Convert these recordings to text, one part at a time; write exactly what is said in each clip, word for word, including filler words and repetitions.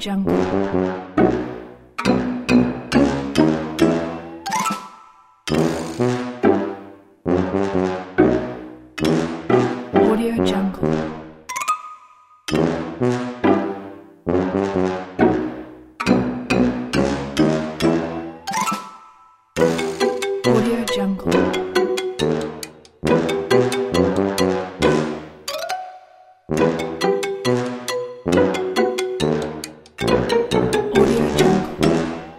Jungle. Audio Jungle. Audio Jungle. Audio Jungle.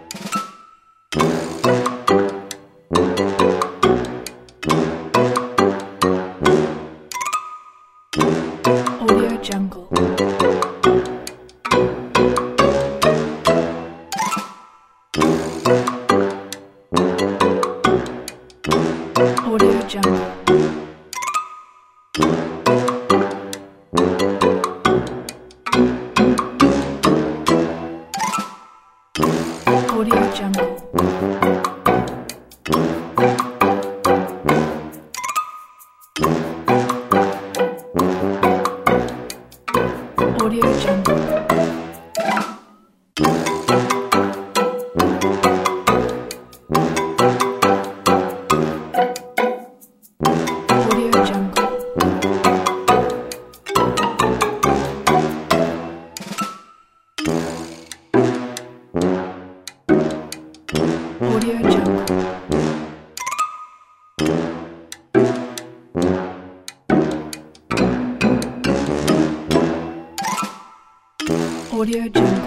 Audio Jungle. Audio Jungle. Audio Jungle. Audio Jungle. Audio Jungle. Audio Jungle. Audio Jungle.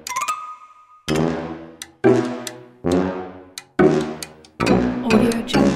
Audio Jungle.